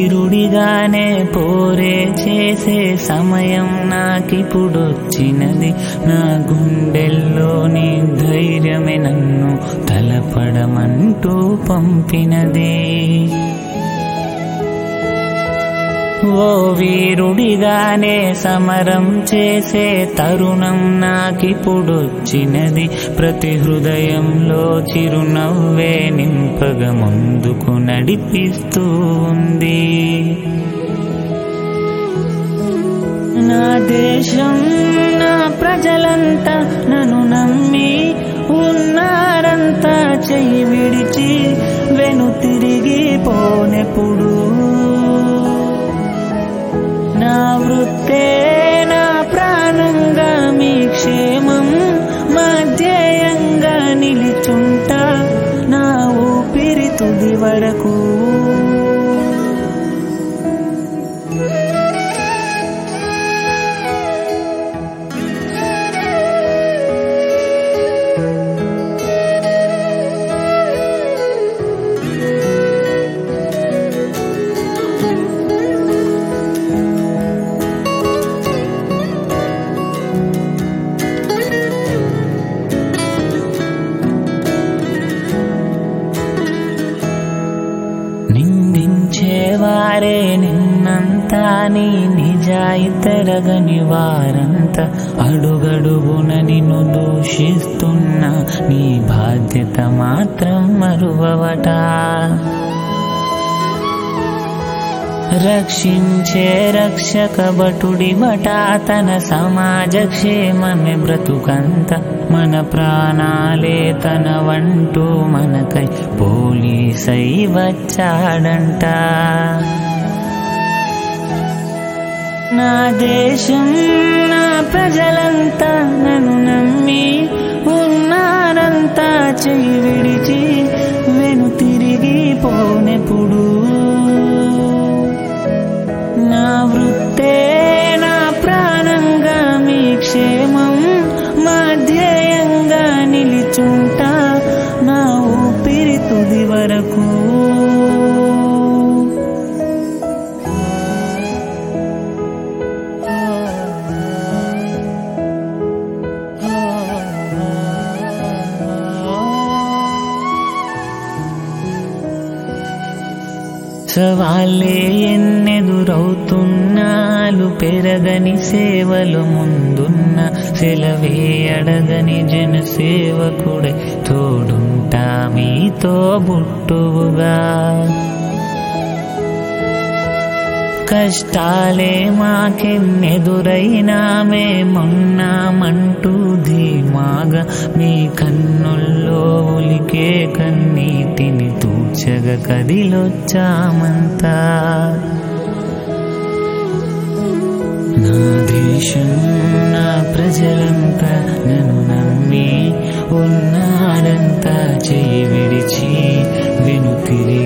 వీరుడిగానే పోరే చేసే సమయం నాకిప్పుడొచ్చినది. నా గుండెల్లోని ధైర్యమే నన్ను తలపడమంటూ పంపినది. ఓ వీరుడిగానే సమరం చేసే తరుణం నాకిప్పుడొచ్చినది. ప్రతి హృదయంలో చిరునవ్వే నింపగా ముందుకు నడిపిస్తూ ఉంది. నా దేశం నా ప్రజలంతా నన్ను నమ్మి ఉన్నారంతా, చెయ్యి విడిచి వెనుతిరిగి పోనెప్పుడు. నా వృత్తే నా ప్రాణంగా మీ క్షేమం మా ధ్యేయంగా నిలిచుంటా, నా ఊపిరి తుది వరకు. నిందించేవారే నిన్నంతా, నీ నిజాయితీరగని వారంతా, అడుగడుగున నిన్ను దూషిస్తున్నా నీ బాధ్యత మాత్రం మరువవట. రక్షించే రక్షక భటుడివట, తన సమాజ క్షేమమే బ్రతుకంత, మన ప్రాణాలే తన వంటూ మనకై పోలీసై వచ్చాడంట. నా దేశం నా ప్రజలంతా నన్ను నమ్మి ఉన్నారంతా, చెయ్యి విడిచి వెనుతిరిగి పోనెప్పుడు. నా వృత్తే నా ప్రాణంగా మీ క్షేమం మా ధ్యేయంగా నిలిచుంటా, నా ఊపిరి తుది వరకు. సవాళ్ళే ఎన్నెదురవుతున్నాలు, పెరగని సేవలు ముందున్న సెలవే అడగని జనసేవకుడై తోడుంటా మీతో బుట్టువుగా. కష్టాలే మాకెన్నెదురైనా మేమున్నామంటూ ధీమాగా, మీ కన్నుల్లో ఒలికే కన్నీటిని తూచగా కదిలొచ్చామంతా. నా దేశం నా ప్రజలంతా నన్ను నమ్మి ఉన్నారంతా, చెయ్యి విడిచి వెనుతిరిగి